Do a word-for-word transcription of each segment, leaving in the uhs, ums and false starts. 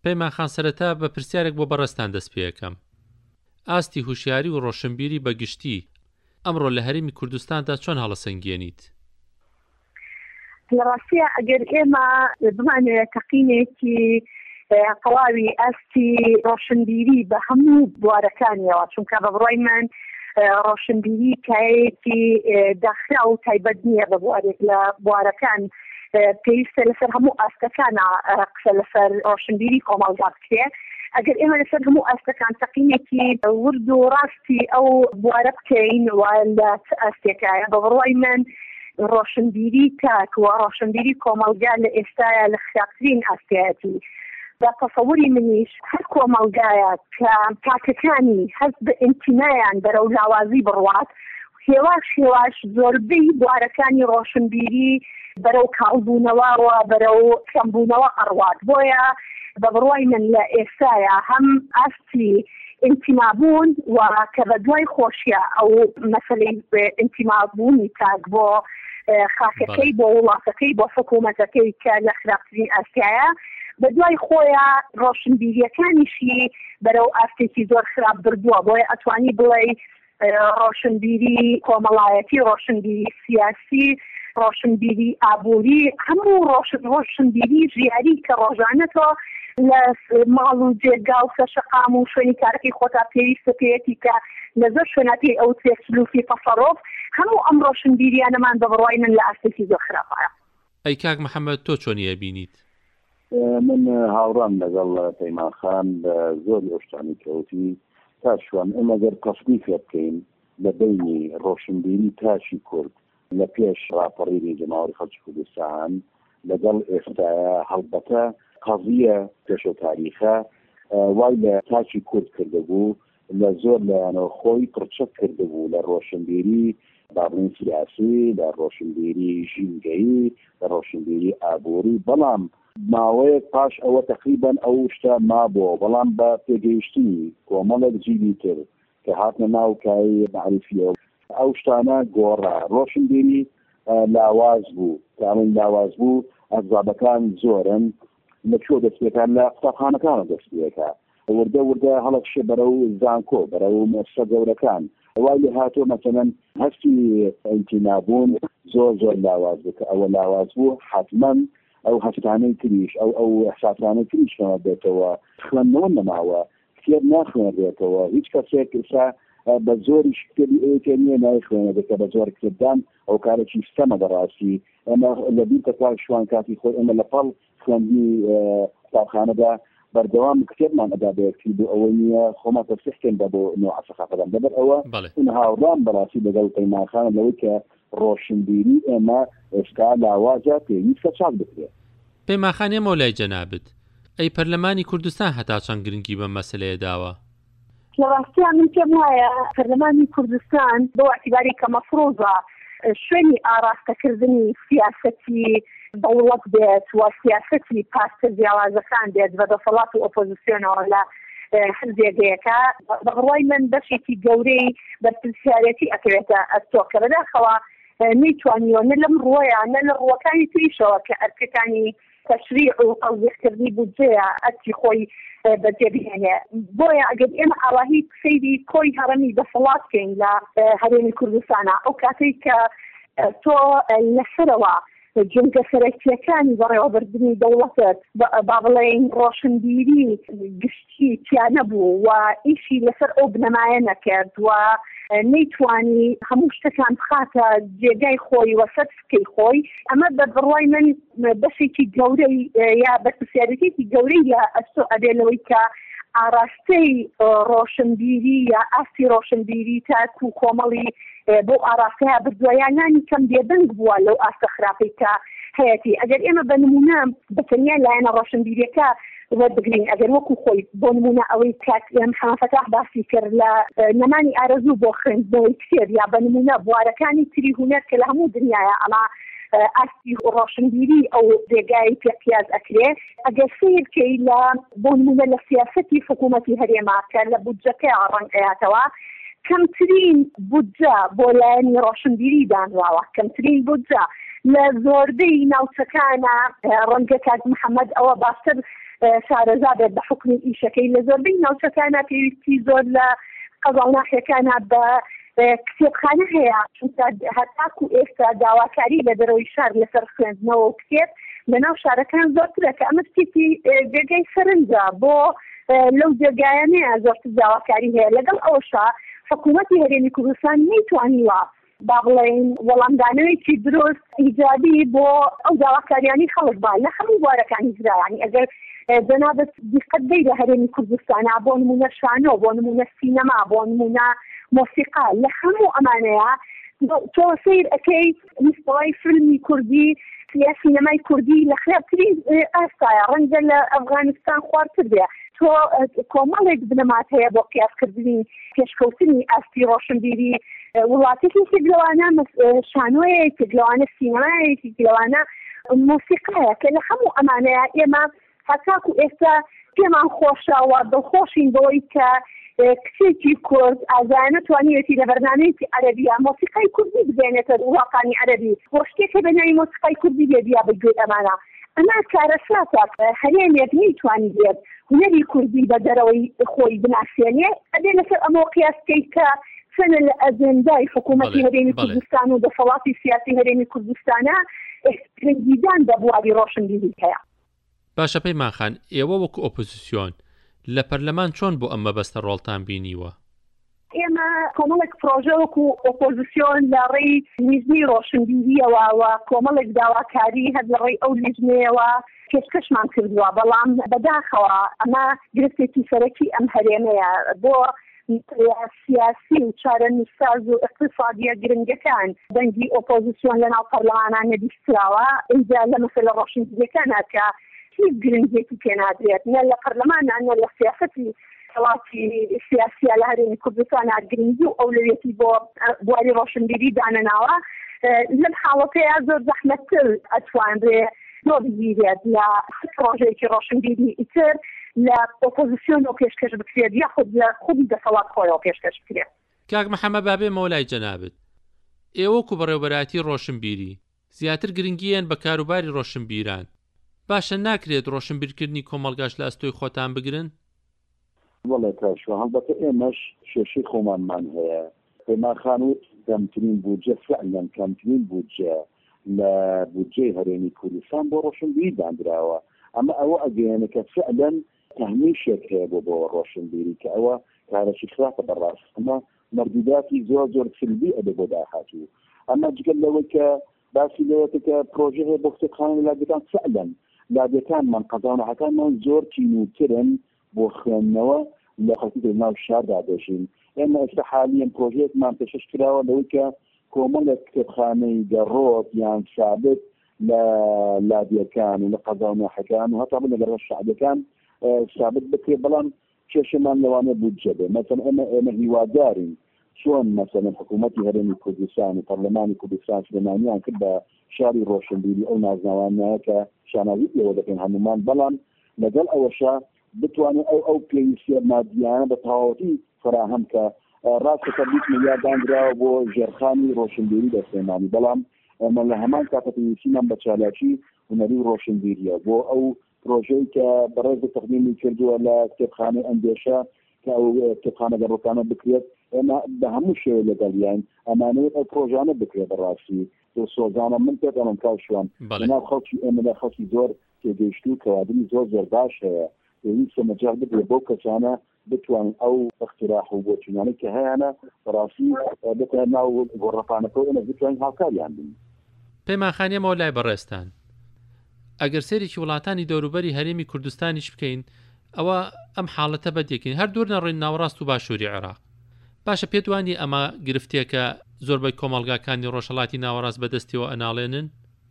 پەیمانخان سەرەتا بە پرسیارێک بۆ بەڕێستان دەست پێ یەکەم. ئاستی هوشیاری و ڕۆشنبیری بەگشتی ئەمڕۆ لە هەرێمی کوردستاندا چۆن هەڵەسەنگێنیت؟ لە ڕاستیە ئەگەر ئێمە بمانوێت تەقینێکی تەواوی ئاستی ڕۆشنبیری بە هەموو بوارەکانیەوە، چونکە بە بڕای من ڕۆشنبیری کایەکی داخرا و تایبەت نییە بە بوارێک لە بوارەکان، پێویستە لەسەر هەموو ئاستەکانە قسە لەسەر ڕۆشنبیری کۆمەڵگا بکرێ. ئەگەر ئێمە لەسەر هەموو ئاستەکان تەقینێکی ورد و ڕاستی ئەو بوارە بکەین و لە ئاستێکایە بە بڕای من ڕۆشنبیری تاک و ڕۆشنبیری کۆمەڵگا لە ئێستاە لە خراپترین ئاستایەتی. بە تەسەووری منیش هەر کۆمەڵگایە کە تاکەکانی هەست بە ئینتیمایان بەرەو لاوازی بڕوات، هێواش هێواش زۆربەی بوارەکانی ڕۆشنبیری بەرەو کاڵبوونەوەوە بەرەو کەمبوونەوە ئەڕوات. بۆیە بە بڕای من لە ئێستاە هەم ئاستی ئینتیمابوون و کە بە دوای خۆشیە ئەو مەسەلەی ئینتیمابوونی تاک بۆ خاکەکەی بۆ وڵاتەکەی بۆ حکوومەتەکەی کە لە خراپترین ئاستایە، بە دوای خۆیان ڕۆشنبیریەکانیشی بەرەو ئاستێکی زۆر خراپ بردووە. بۆیە ئەتوانی بڵێ ڕۆشنبیری کۆمەڵایەتی، ڕۆشنبیری سیاسی، ڕۆشنبیری ئابووری، هەموو ڕۆشنبیری ژیاری کە ڕۆژانەتەوە لە ماڵ و جێگا و سەرشەقام و شوێنی کارەکەی خۆتا پێویستە پێیەتی کە لە زۆر شوێناتی ئەو تێکسلوفی تەسەڕۆف، هەموو ئەم ڕۆشنبیریانەمان بە بڕای من لە ئاستێکی زۆر خراپە. ئەی کاک محەممەد، تۆ چۆنیە بینیت؟ من هاوڕام لەگەڵ پەیمانخان بە زۆر ئۆشتانی کەوتی تا شوان ئێمە گەر تەسنیفێ بکەین لە بینی ڕۆشنبیری تاشی کورد لە پێش راپەڕینی جەماوەری خەڵکی کوردستان لەگەڵ ئێستاە هەڵبەتە قەزیە پێشە تاریخە وای لە تاچی کورد کردبوو، لە زۆر لایەنەوە خۆی پرچەک کردبوو لە ڕۆشنبیری بابڕین سیاسی، لە ڕۆشنبیری ژینگەیی، لە ڕۆشنبیری ئابووری. بەڵام ماوەیەک پاش ئەوە تقریبان ئەو شتە مابووە، بەڵام بە پێگەیشتنی کۆمەڵێک جیلی تر کە هاتنە ناو کای معرفیەوە ئەو شتانە گۆڕا. ڕۆشنبیری لاواز بوو، تامین لاواز بوو، ئەزابەکان زۆرن، لەکوێ دەستپێکان لە قوتابخانەکانە دەستپێکە، وردە وردە هەڵەکشێ بەرەو زانکۆ، بەرەو مەسە گەورەکان. وای لێ هاتۆ مەسەلەن هەستی ئینتیمابوون زۆر زۆر لاواز بوو کە ئەوە لاواز بوو حتمەن ئەو هەفتانەی تریش ئەو ئەو حساتانەی تریشەوە بێتەوە خوێندنەوە نەماوە، کتێب ناخوێنرێتەوە، هیچ کەسێک ئێستا بە زۆری کتێبی ئەوکە نییە نایخوێنە بکە بە زۆر کتێبدان ئەو کارێکی ستەمە بەڕاستی. ئەمە لە بیر کەوا شوان کاتی خۆی ئەمە لە پەڵ خوێندنی قوتابخانەدا بەردەوام کتێبمان ئەدا بەیەکتی بۆ ئەوەی نییە خۆمە تەفسیحکەین بە بۆ نوع سەقافەدان. دەبەر ئەوە این هاوڕام بەڕاستی لەگەڵ پەیمانخان لەوەی کە ڕۆشنبیری ئێمە ئێستا لاوازە پێویستە چاک بکرێت. پەیمانخان ئێمە لای جەنابەت، ئەی پەرلەمانی کوردستان هەتا چەند گرنگی بە مەسەلەیە داوە؟ لە ڕاستیە من پێم وایە پەرلەمانی کوردستان بۆ ئەعتیباری کە مەفرۆزە شوێنی ئاراستەکردنی سیاسەتی دەوڵەت بێت و سیاسەتی پاستە جیاوازەکان بێت بە دەسەڵات و ئۆپۆزیسیۆنەوە لە هەرزێگەیەکە. بەڕوای من بەشێکی گەورەی بەرپرسیارەتی ئەکرێتە ئەستۆکە بەداخەوە نەیتوانیوە نە لەم ڕۆیە نە لە ڕووەکانی تریشەوە کە ئەرکەکانی تەشریع و تەوزیعکردنی بودجەیە ئەرکی خۆی بەجێبهێنێ. بۆیە ئەگەر ئێمە ئاواهی سەیری کۆی هەڕەمی دەسەڵات بکەین لە هەرێمی کوردستانە، ئەو کاتێک کە تۆ لەسەرەوە جنگە سەرەکیەکانی بەڕێوەبردننی دەوڵەتت با بڵێن ڕۆشنبیری گشتی تیا نەبوو و ئیشی لەسەر ئەو بنەمایە نەکرد و نەیتوانی هەموو شتەکان بخاتە جێگای خۆی و سەرسکەی خۆی، ئەمە بە بڕوای من بەشێکی گەورەی یا بەرپرسیارەتێکی گەورەی لە ئەستۆ ئەبێنەوەی کە ئاراستەی ڕۆشنبیری یا ئاستی ڕۆشنبیری تاک و کۆمەڵی بۆ ئاراستەیە بردووایانانی کەم بێدەنگ بووە لەو ئاستە خراپەی کە هەیەتی. ئەگەر ئێمە بە نمونە بەتەنیا لایەنە ڕۆشنبیریەکە وەردەگرین، ئەگەر وەکو خۆی بۆ نمونە ئەوەی کات محەممەد فەتاح باسی کرد لە نەمانی ئارەزوو بۆ خوێندنەوەی کتێب یا بە نمونە بوارەکانی تری هونەر کە لە هەموو دنیاە ئەمە ئاستی ڕۆشنبیری ئەو جێگای پێپیاز ئەکرێ، ئەگەر سیرکەی لە بۆ نمونە لە سیاسەتی حکوومەتی هەرێما کە لە بودجەکەی ڕەنگ ئەیاتەوە کەمترین بودجە بۆ لایەنی ڕۆشنبیری دانراوە، کەمترین بودجە لە زۆربەی ناوچەکانە ڕەنگە کات محەممەد ئەوە باشتر شارەزا بێت بە حکمی ئیشەکەی لە زۆربەی ناوچەکانە پێویستی زۆر لە قەزا و ناحیەکانە بە کتێبخانە هەیە، چونکە هەتاکو ئێستا داواکاری لە دەرەوەی شار لەسەر خوێندنەوە و کتێب لە ناو شارەکان زۆرترە کە ئەمە شتێکی جێگەی سەرنجە بۆ لەو جێگایانەیە زۆرتر داواکاری هەیە. لەگەڵ ئەوەشە حکوومەتی هەرێمی کوردستان نەیتوانیوە با بڵێن وەڵامدانەوەیکی دروست ئیجابی بۆ ئەو داواکاریانی خەڵک با لە هەموو بوارەکانی زرایانی. ئەگەر جەنابەت دیقەت دەی لە هەرێمی کوردستانە بۆ نمونە شانۆ، بۆ نمونە سینەما، بۆ نمونە مۆسیقا، لە هەموو ئەمانەیە تۆ سیر ئەەکەی مستەوای فیلمی کوردی یا سینەمای کوردی لە خراپترین ئاستایە، ڕەنگە لە ئەفغانستان خواردتر بێ. تۆ کۆمەڵێک بنەمات هەیە بۆ قیاسکردنی پێشکەوتنی ئاستی ڕۆشنبیری وڵاتێکی تێگلەوانە شانۆیە، تێگلەوانە سینەمایە، تێگلەوانە مۆسیقایە کە لە هەموو ئەمانەیە ئێمە هەتاکو ئێستا پێمان خۆشەوە دڵخۆشین بەوەی کە کچێکی کورد ئازانە توانیەتی لە بەرنامەیەکی عەرەبیە مۆسیقای کوردی بزێنێتە وڵاتانی عەرەبی بۆ شتێکە بەناوی مۆسیقای کوردی بێبیا بگوێت. ئەمانە ئەمە کارەساتە هەرێمێک نەیتوانی بێت هونەری کوردی بە دەرەوەی خۆی بناسیێنێ ئەبێ لەسەر ئەمە قیاسکەی کە چەنە لە ئەجەندای حکوومەتی هەرێمی کوردستان و دەسەڵاتی سیاسی هەرێمی کوردستانە ئەکسپرێنجیدان بە بواری ڕۆشنبیری هەیە. باشە پەیمان خان، ئێوە وەکو ئۆپۆزیسیۆن لە پەرلەمان چۆن بۆ ئەمە بەستە ڕۆڵتان بینیوە؟ ئێمە کۆمەڵێک پرۆژە وەکو ئۆپۆزیسیۆن لە ڕێی لیژنەی ڕۆشنبیریەوە و کۆمەڵێک داواکاری هەر لە ڕێی ئەو لیژنەیەوە پێشکەشمان کردووە، بەڵام بەداخەوە ئەمە گرفتێکی سەرەکی ئەم هەرێمەیە بۆ سیاسی و چارەنووسساز و اقتصادیە گرنگەکان دەنگی ئۆپۆزیسیۆن لە ناو پەرلەمانان نەبیستراوە. ئینجا لە مەسەلە ڕۆشنبیریەکانە کە هیچ گرنگێکی پێنادرێت نە لە پەرلەمانە نە لە سیاسەتی وڵاتی سیاسیە لە هەرێمی کوردستان گرنگی و ئەولویەتی بۆ بواری ڕۆشنبیری دانەناوە. لەم حاڵەتەیە زۆر زەحمەتتر ئەتوانرێ نۆ بگیرێت لە پرۆژەیەکی ڕۆشنبیری ئیتر لە ئۆپۆزیسیۆن و پێشکەش بکرێت یاخود لە خودی دەسەڵات خۆیەوە پێشکەش بکرێت. کاک محەممەد بابێ مەولای جەنابێت، ئێوە وەکو بەڕێوەبەراتی ڕۆشنبیری زیاتر گرنگیان بە کاروباری ڕۆشنبیران، باشە ناکرێت ڕۆشنبیرکردنی کۆمەڵگاش لە ئەستۆی خۆتان بگرن؟ وڵێ کاشوە هەڵبەتە ئێمەش شێشەی خۆمانمان هەیە. پەیمان خانوت کەمترین بودجە فعلەن کەمترین بودجە لە بودجەی هەرێمی کوردستان بۆ ڕۆشنبیری دانراوە. ئەمە ئەوە ئەگەیەنە کە فعلەن تەهمیشێک هەیە بۆ بۆ ڕۆشنبیری کە ئەوە کارەشی خراپە بەڕاست. ئەمە مەردوداتی زۆر زۆر سلبی ئەبێ بۆ داهاتوو. ئەمە جگەل لەوەی کە باسی لەوەتە کە پرۆژە هەیە بۆ کتێبخانە لادەکان فعلەن لادەکانمان قەزانەحەکانمان زۆر تینوترن بۆ خوێندنەوە لە خەڵکی ناو شاردا دەژین. ئێمە ئێستا حالیان پرۆژەیەکمان پێشکەش کراوە لەوەی کە کۆمەڵێک کتێبخانەی گەڕۆت یان ثابت لە لادیەکان و لە قەزانەحەکان و هەتا لەگەڵ شعبەکان ثابت بکرێت، بەڵام کێشەمان لەوانە بودجە بێ. مەسەڵەن ئێمە ئێمە هیوادارین چۆن مەسەڵەن حکوومەتی هەرێمی کوردستان و پەرلەمانی کوردستان سلێمانیان کرد بە شاری ڕۆشنبیری ئەو نازناوانەیە کە شاناوی ئێوە دەکەن هەمومان، بەڵام لەگەڵ ئەوەشە بتوانێت ئەو ئەو پێویستیە مادیانە بە تەواوەتی فراهەم کە ڕاستەکە بیست میلیارد دانراوە بۆ ژێرخانی ڕۆشنبیری لە سلێمانی، بەڵام ئەمە لە هەمان کاتە پێویستیمان بە چالاکی هونەری و ڕۆشنبیریە بۆ ئەو پرۆژەی کە بەڕێز تەقدیمی کردووە لە کتێبخانەی ئەندێشە کە ئەو کتێبخانە گەڕۆکانە بکرێت. ئێمە بە هەموو شێوە لەگەڵیان ئەمانەوێت ئەو پرۆژانە بکرێت بەڕاستی تۆ سۆزانە من پێت ئەمەم کاوشوان بەناو خەڵکی ئێمە لە خەڵکی زۆر تێگەیشت و کەوادنی زۆر زۆر باش هەیە پێویستە مەجال بدرێت بۆ کەسانە بتوانن ئەو اختراح و بۆچوونانەی کە هەیەە بەڕاستی بتوانن ناو گۆڕەپانەکەەوە ئێمە بتوانین هاوکاریان بین. پەیمان خانیە مەولای بەڕێستان، ئەگەر سێرێکی وڵاتانی دەوروبەری هەرێمی کوردستانیش بکەین ئەوە ئەم حاڵەتە بەدێکین هەر دوور نەڕێن ناوەڕاست و باشووری عێراق. باشە پێتوانی ئەمە گرفتێکە زۆربەی کۆمەڵگاکانی ڕۆژهەڵاتی ناوەڕاست بەدەستیەوە ئەناڵێنن؟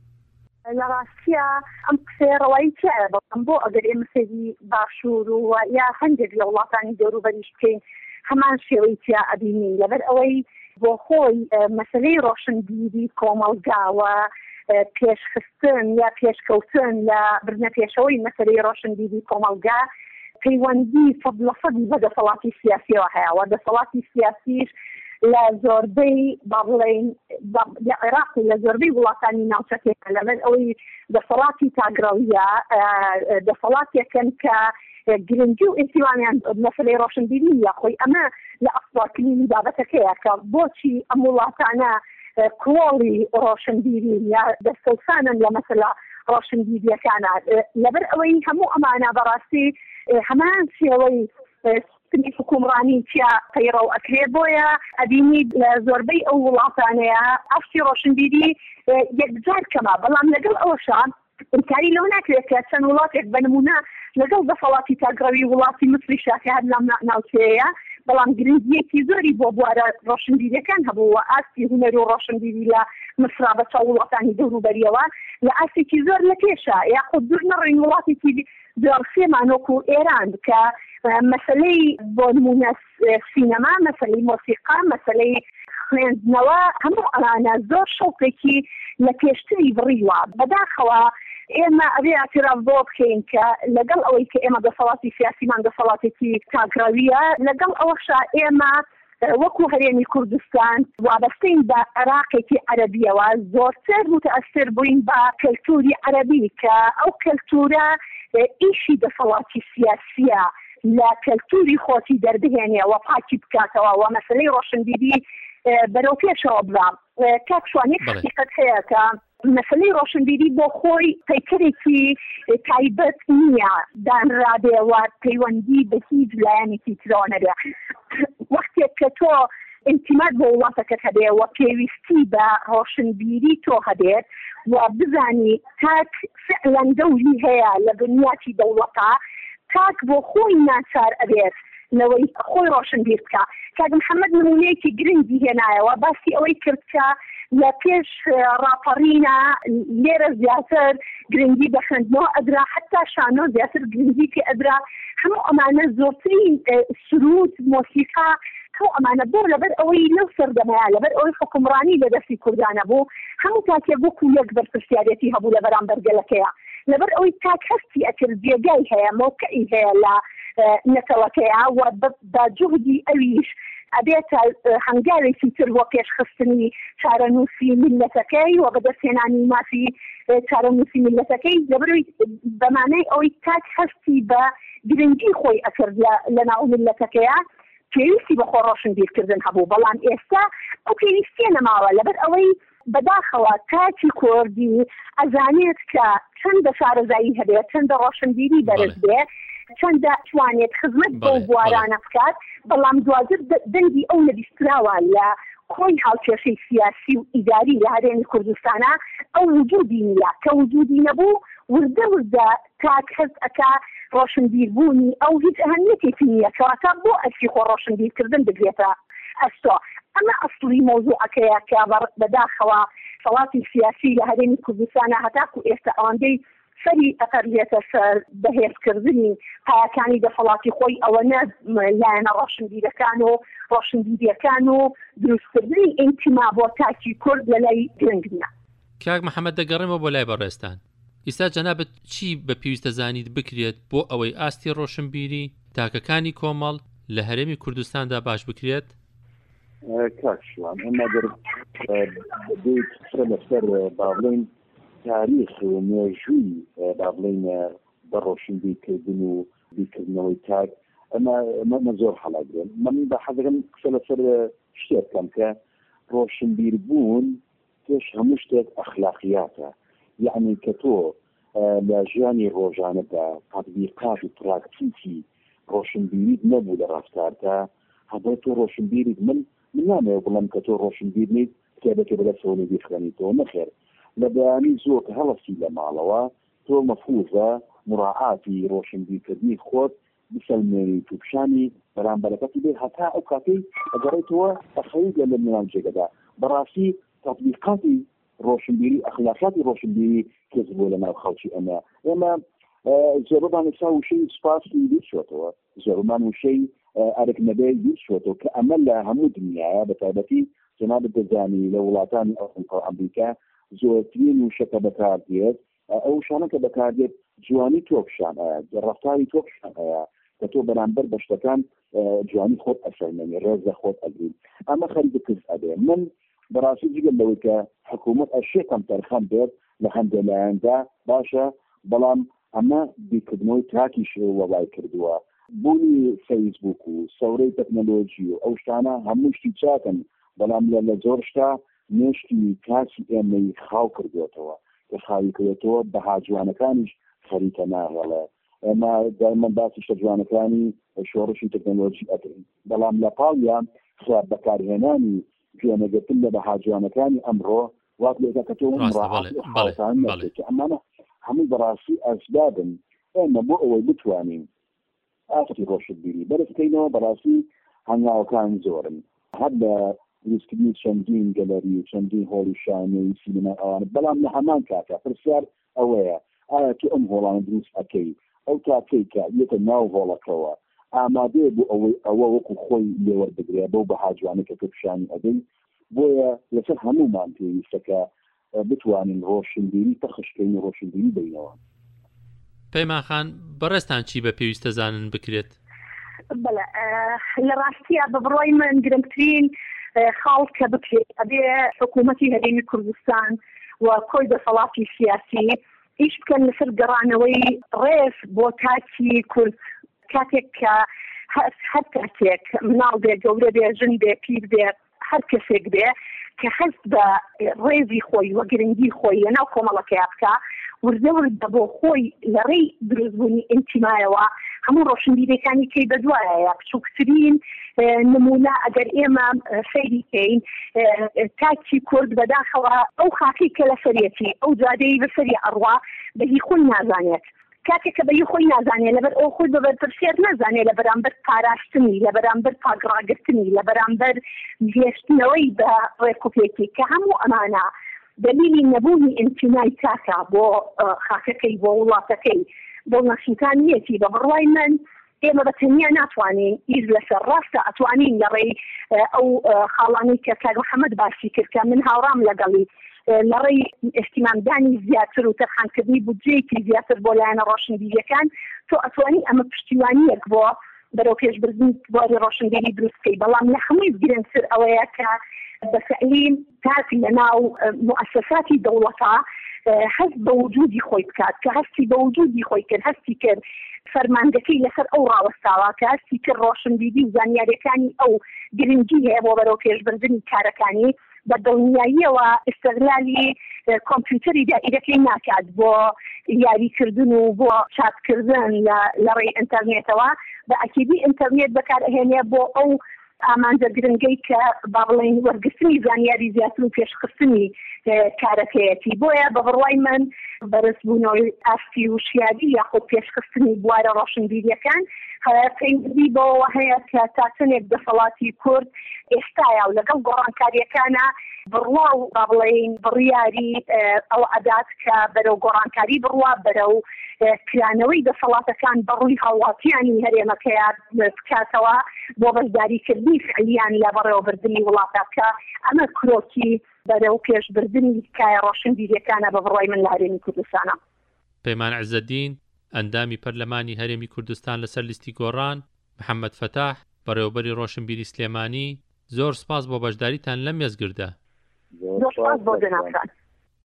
لە ڕاستیە ئەم قسەی ڕەوایی تایە، بەڵام بۆ ئەگەر ئێمە سەیری باشوور و یا هەندێک لە وڵاتانی دەوروبەریش بکەین هەمان شێوەی تیا ئەبینین، لەبەر ئەوەی بۆ خۆی مەسەلەی ڕۆشنبیری کۆمەڵگاوە پێشخستن یا پێشکەوتن لە برنە پێشەوەی مەسەلەی ڕۆشنبیری کۆمەڵگا پەیوەندی سەد لە سەدی بە دەسەڵاتی سیاسیەوە هەیە و دەسەڵاتی سیاسیش لە زۆربەی با بڵێن لە عێراق لە زۆربەی وڵاتانی ناوچەکێکە لەبەر ئەوەی دەسەڵاتی تاگراویە دەسەڵاتێکن کە گرنگی و ئێسیوانیان مەسەلەی ڕۆشنبیری یا خۆی ئەمە لە ئەسڵاکردنی بابەتەکەیە کە بۆچی ئەم وڵاتانە کۆڵی ڕۆشنبیری یا دەستەوسانن لە مەسەلا ڕۆشنبیریەکانە لەبەر ئەوەی هەموو ئەمانە بەڕاستی هەمان شێوەی سیستمی حکومڕانی تیا پەیڕە و ئەکرێ بۆیە ئەبینی لە زۆربەی ئەو وڵاتانەیە ئەفتی ڕۆشنبیری یەکجار کەمە بەڵام لەگەڵ ئەوەشە ئینکاری لەو ناکرێت کە چەند وڵاتێک بەنمونە لەگەڵ دەسەڵاتی تاگڕەوی وڵاتی مصری شاکە هەر لەم ناوچەیە بەڵام گرنگیەکی زۆری بۆ بوارە ڕۆشنبیریەکان هەبوو و ئاستی هونەر و ڕۆشنبیری لە مسرا بە چاو وڵاتانی دەوروبەریەوە لە ئاستێکی زۆر لە پێشە یاخود دوور نەڕێن وڵاتێکی دۆڕسێمانۆکو ئێران کە مەسەلەی بۆ نمونە سینەما مەسەلەی مۆسیقا مەسەلەی خوێندنەوە هەموو ئەمانە زۆر شەوقێکی لە پێشتری بڕیوە بەداخەوە ئێمە ئەبێ ئاعتراف بۆ بکەین کە لەگەڵ ئەوەی کە ئێمە دەسەڵاتی سیاسیمان دەسەڵاتێکی تاگراویە لەگەڵ ئەوەشا ئێمە وەکو هەرێمی کوردستان وابەستەین بە عێراقێکی عەرەبیەوە زۆرتر متەئەسر بووین بە کەلتوری عەرەبی کە ئەو کەلتورە ئیشی دەسەڵاتی سیاسیە لە کەلتوری خۆتی دەردهێنێ و پاکی بکاتەوە و مەسەلەی ڕۆشنبیری بەرەو پێشەوە بڵا کاک شوانی حقیقەت هەیە کە مەسەلەی ڕۆشنبیری بۆ خۆی پەیکەرێکی تایبەت نییە دانرابێەوە پەیوەندی بە هیچ لایەنێکی ترەوە نەبێ وەختێک کە تۆ ئینتیمات بۆ وڵاتەکەت هەبێ و پێویستی بە ڕۆشنبیری تۆ هەبێت و بزانی تاک فعلەن دەوری هەیە لە بنیاتی دەوڵەتە تاک بۆ خۆی ناچار ئەبێت لەوەی خۆی ڕۆشنبیر بکە کاک محەممەد نمونەیەکی گرنگی هێنایەوە باسی ئەوەی کرد کە لە پێش ڕاپەڕینە لێرە زیاتر گرنگی بە خوێندنەوە ئەدرا حتا شانۆ زیاتر گرنگی پێ ئەدرا هەموو ئەمانە زۆرترین سرود مۆسیقا هەموو ئەمانە بۆ لەبەر ئەوەی لەو سەردەمەیە لەبەر ئەوەی حکومڕانی لە دەستی کوردانە بوو هەموو تاکێ بووکو یەک بەرپرسیارەتی هەبوو لە بەرامبەرگەلەکەیە لەبەر ئەوەی تاک هەستی ئەکرد جێگای هەیە مۆقعی هەیە لە نەتەوەکەیە و بە جوهدی ئەویش ئەبێتە هەنگاوێکی تر بۆ پێشخستنی چارەنووسی میلەتەکەی و بەدەستهێنانی مافی چارەنووسی میلەتەکەی لەبەروی بەمانەی ئەوەی تاک هەستی بە گرنگی خۆی ئەکرد لە ناو میلەتەکەیە پێویستی بە خۆ ڕۆشنبیرکردن هەبوو بەڵام ئێستا ئەو پێویستیە نەماوە لەبەر ئەوەی بەداخەوە تاکی کوردی ئەزانێت کە چەندە شارەزایی هەبێت چەندە ڕۆشنبیری بەرز بێت چەندە توانێت خزمەت بۆ بوارانە بکات بەڵام دواتر دەنگی ئەو نەبیستراوە لە خۆی هاوکێشەی سیاسی و ئیداری لە هەرێمی کوردستانە ئەو وجودی نیە کە وجودی نەبوو وردە وردە تاک هەست ئەکا ڕۆشنبیربوونی ئەو هیچ ئەهەمیەتێکی نییە کەواتە بۆ ئەچی خۆ ڕۆشنبیرکردن بگرێتە ئەستۆ ئەمە ئەسڵی مۆزوعەکەیە کە بەداخەوە سەڵاتی سیاسی لە هەرێمی کوردستانە هەتاکو ئێستا ئەوەندەی سەری ئەقەرلێتە سەر بەهێزکردنی پایەکانی دەسەڵاتی خۆی ئەوە نە لایەنە ڕۆشنبیرەکان و ڕۆشنبیریەکان و دروستکردنی ئینتیما بۆ تاکی کورد لە لای گرنگ نیە. کاک محەممەد دەگەڕێمەوە بۆ لای بەڕێستان ئیستا جەنابەت چی بە پێویستە زانیت بکرێت بۆ ئەوەی ئاستی ڕۆشنبیری تاکەکانی کۆمەڵ لە هەرێمی کوردستاندا باش بکرێت؟ کاکشوان ئەمە لەسەر باڵێن تاریخ و مێژووی با بڵێن بە ڕۆشنبیرکردن و بیرکردنەوەی تاک ئەمە زۆر هەڵاگرن من بە حەزەکەم قسە لەسەر شتێک بکەم کە ڕۆشنبیربوون پێش هەموو شتێک ئەخلاقیاتە یعنی کە تۆ لە ژیانی ڕۆژانەدا تەطبیقات و پراکتیکی ڕۆشنبیریت نەبوو لە ڕافتاردا هەبێت تۆ ڕۆشنبیریت من من نامەوێت بڵێم کە تۆ ڕۆشنبیر نیت کتێبێکی بەدەستەوە بیخوێنیتەوە نەخێر لە بەیانی زۆر کە هەڵەستی لە ماڵەوە تۆ مەفروضە مراعاتی ڕۆشنبیرکردنی خۆت بسەلمێنی تووپشانی بەرامبەرەکەتی بێ هەتا ئەو کاتەی ئەگەڕێتەوە ئەخەریگە لە نێوان جێگەدا بەڕاستی تەطبیقاتی ڕۆشنبیری ئەخلاقیاتی ڕۆشنبیری کەس بۆ لە ناو خەڵکی ئەمە ئێمە زۆربمان ئێستا وشەی سوپاسی بیرچۆتەوە زۆربمان وشەی ئەرەکنەبەی بیرچۆتەوە کە ئەمە لە هەموو دنیاە بە تایبەتی جەنابەت دەزانی لە وڵاتانی ئەمریکا زۆرترین وشەکە بەکاردێت ئەو شانە کە بەکاردێت جوانی تۆپشان ئەیە ڕەفتاری تۆپشان ئەیە کە تۆ بەرامبەر بە شتەکان جوانی خۆت ئەسەرمێنی ڕێز لە خۆت ئەگرین ئەمە خەریکە کەس ئەبێ من بەڕاستی جگەل لەوەی کە حکوومەت ئەشێکم تەرخەم بێت لە هەندێک لایەندا باشە بەڵام ئەمە بیرکردنەوەی تاکیش وەڵای کردووە بوونی فەیسبوک و سەورەی تەکنەلۆژی و ئەو شتانە هەموو شتی چاکن بەڵام لە لە زۆر شتا نێشتی کاسی ئێمەی خاو کردوێتەوە کە خاوی کردێتەوە بەها جوانەکانیش خەریکە ناهێڵێ ئێمە دایمەن باسی شتە جوانەکانی شۆڕشی تەکنەلۆژی ئەکەین بەڵام لە پاڵیان خراپ بەکارهێنانی گوێنەگرتن لە بەها جوانەکانی ئەمڕۆ وات لێکە کە تۆ ئەمانە هەموو بەڕاستی ئەسبابن ئێمە بۆ ئەوەی بتوانین ئافتی ڕۆشنبیری بەرزکەینەوە بەڕاستی هەنگاوەکان زۆرن هەر لە دروستکردنی چەندین گەلەری و چەندین هۆڵی شانەی سینەما ئەوانە بەڵام لە هەمان کاتە پرسیار ئەوەیە ئایا تو ئەم هۆڵانە دروست ئەەکەی ئەو تاکەی کە یەکە ناو هۆڵەکەەوە ئامادەیە بۆ ئەوەی ئەوە وەکو خۆی لێوەردەگرێت بەو بەهاجوانەکە کە پیشانی ئەدەی بۆیە لەسەر هەمومان پێویستەکە بتوانین ڕۆشنبیری تەخشکەین و ڕۆشنبیری بینەوە. پەیمان خان بەڕێستان چی بە پێویستە زانن بکرێت؟ بەڵێ لە ڕاستیە بە بڕۆی من گرنگترین خاڵ کە بکرێت ئەبێ حکوومەتی هەرێمی کوردستان و کۆی دەسەڵاتی سیاسی ئیش بکەن لەسەر گەڕانەوەی ڕێز بۆ تاکی کورد کاتێک کە هەر کاتێک مناڵ بێ گەورە بێ ژن بێ پیر بێ هەر کەسێک بێ کە هەست بە ڕێزی خۆی وە گرنگی خۆی لەناو کۆمەڵەکەی بکە وردە وردە بۆ خۆی لە ڕێی دروستبوونی ئینتیمایەوە هەموو ڕۆشنبیرەکانی کەی بەدوایە بچووکترین نمونە ئەگەر ئێمە سەیری بکەین تاکی کورد بەداخەوە ئەو خاکی کە لە سەرەتی ئەو جادەی بەسەری ئەڕوا بەهی خۆی نازانێت کاتێک کە بەهی خۆی نازانێت لەبەر ئەو خۆی بەبەرپرسیار نازانێت لە بەرامبەر پاراستنی لە بەرامبەر پاگڕاگرتنی لە بەرامبەر هێشتنەوەی بە ڕێکوپێکی کە هەموو ئەمانە دلیلی نەبوونی ئیمتینای تاکە بۆ خاکەکەی بۆ وڵاتەکەی بۆ نەخشیکانیەتی بە بڕوای من ئێمە بە تەنیا ناتوانین ئیر لەسەر ڕاستە ئەتوانین لەڕێی ئەو خاڵانەی کە کاک محەممەد باسی کرد کە من هاوڕام لەگەڵی لەڕێی ئێستیمامدانی زیاتر و تەرخانکردنی بودجەیەکی زیاتر بۆ لایەنە ڕۆشنبیریەکان تۆ ئەتوانی ئەمە پشتیوانیەک بۆ بەرەو پێشبردن بۆری ڕۆشنبیری دروستکەی بەڵام لە هەمووی گرنگتر ئەوەیە کە بەفعلین تاکی لەناو مؤسساتی دەوڵەتە هەست بە وجودی خۆی بکات کە هەستی بە وجودی خۆی کرد هەستی کرد فەرماندەکەی لەسەر ئەو ڕاوەستاوە کە هەستی کرد ڕۆشنبیری و زانیاریەکانی ئەو گرنگی هەیە بۆ بەرەو پێشبردننی کارەکانی بە دڵنیاییەوە ئستەغلالی کۆمپیوتەری دائیرەکەی ناکات بۆ یاریکردن و بۆ چاپکردن لە ڕێی ئینتەرنێتەوە بە ئەکیدی ئینتەرنێت بەکارهێنێ بۆ ئەو ئامانجە گرنگەی کە با بڵێن وەرگرتنی زانیاری زیاتر و پێشخستنی کارەکەیەتی بۆیە بە بڕوای من بەرزبوونەوەی ئاستی و شیادی یاخود پێشخستنی بوارە ڕۆشنبیریەکان پەیوەندی بەوە هەیە کە تاچنێک دەسەڵاتی کورد ئێستایا و لەگەڵ گۆڕانکاریەکانە بڕوا و با بڵێن بڕیاری ئەو عەدات کە بەرەو گۆڕانکاری بڕوا بەرەو کرانەوەی دەسەڵاتەکان بەڕووی هاوڵاتیانی هەرێمەکەیە بکاتەوە بۆ بەشداریکردنی فعلیان لە بەڕێوەبردننی وڵاتە کە ئەمە کرۆکی بەرەو پێشبردننی تکایە ڕۆشنبیریەکانە بە بڕوای من لە هەرێمی کوردستانە. پەیمان عیزەدین ئەندامی پەرلەمانی هەرێمی کوردستان لەسەر لیستی گۆڕان، محەممەد فەتاح بەڕێوەبەری ڕۆشنبیری سلێمانی، زۆر سپاس بۆ بەشداریتان لەم مێزگردە. زۆر سپاس بۆ جەنابتان.